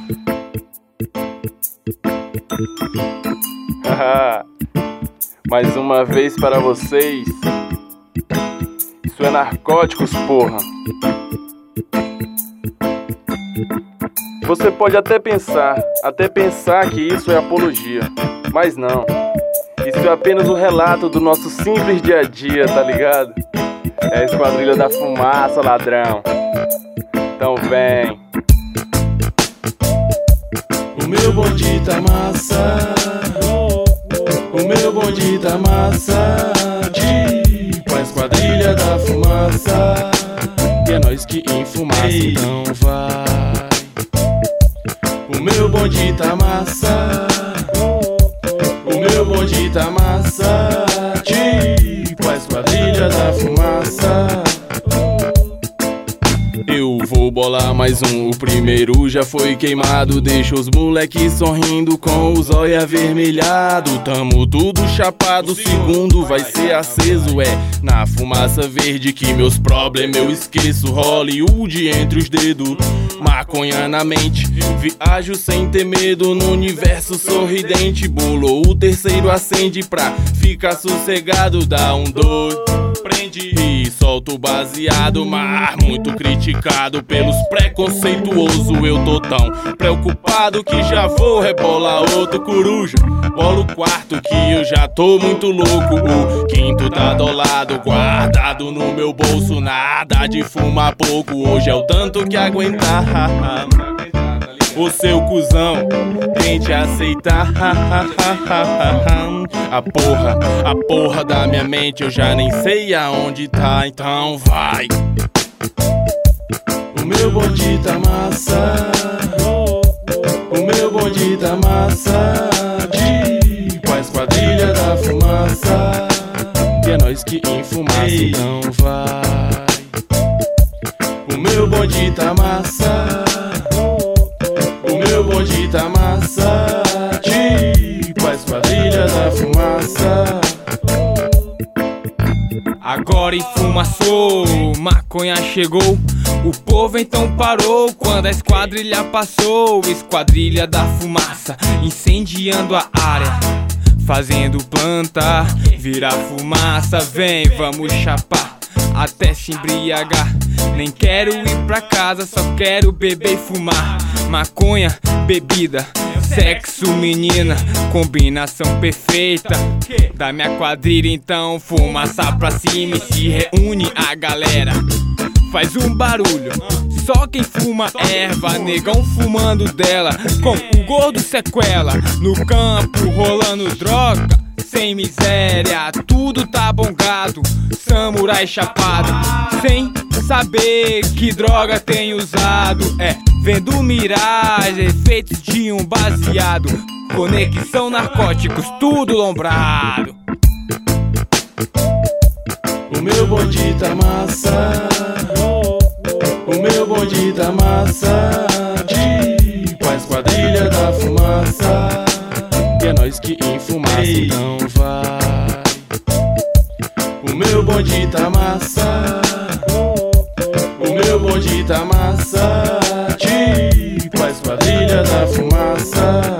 Mais uma vez para vocês. Isso é narcóticos, porra. Você pode até pensar que isso é apologia, mas não. Isso é apenas um relato do nosso simples dia a dia, tá ligado? É a Esquadrilha da Fumaça, ladrão. Então vem. O meu bonde tá massa, o meu bonde tá massa, tipo a Esquadrilha da Fumaça. E é nós que enfumaça, então vai. O meu bonde tá massa, o meu bonde tá massa, tipo a Esquadrilha da Fumaça. Eu vou bolar mais um, o primeiro já foi queimado. Deixa os moleques sorrindo com os olhos avermelhados. Tamo tudo chapado, o segundo vai ser aceso. É na fumaça verde que meus problemas eu esqueço. Hollywood entre os dedos, maconha na mente. Viajo sem ter medo no universo sorridente. Bolou o terceiro, acende pra ficar sossegado. Dá um dois, prende e solta o baseado. Mas muito criticado pelos preconceituosos. Eu tô tão preocupado que já vou rebolar outro coruja. Bola o quarto que eu já tô muito louco. O quinto tá do lado, guardado no meu bolso. Nada de fumar pouco, hoje é o tanto que aguentar. O seu cuzão, tente aceitar. A porra da minha mente eu já nem sei aonde tá, então vai. O meu bonde tá massa, o meu bonde tá massa, tipo a Esquadrilha da Fumaça. E é nós que enfumaça, então vai. O meu bonde tá massa, o meu bonde tá massa, tipo a Esquadrilha da Fumaça. Agora enfumaçou, maconha chegou, o povo então parou quando a esquadrilha passou. Esquadrilha da Fumaça, incendiando a área, fazendo planta virar fumaça. Vem, vamos chapar até se embriagar. Nem quero ir pra casa, só quero beber e fumar. Maconha, bebida, sexo, menina, combinação perfeita da minha quadrilha. Então fumaça pra cima e se reúne a galera. Faz um barulho, só quem fuma erva. Negão fumando dela, com o gordo sequela. No campo rolando droga, sem miséria, tudo tá bongado. Samurai chapado, sem saber que droga tem usado. É, vendo miragem, efeitos de um baseado. Conexão narcóticos, tudo lombrado. O meu bonde tá massa, o meu bonde tá massa, tipo a Esquadrilha da Fumaça. E é nós que enfumaça, então vai. O meu bonde tá massa, o meu bonde tá massa, tipo a Esquadrilha da Fumaça.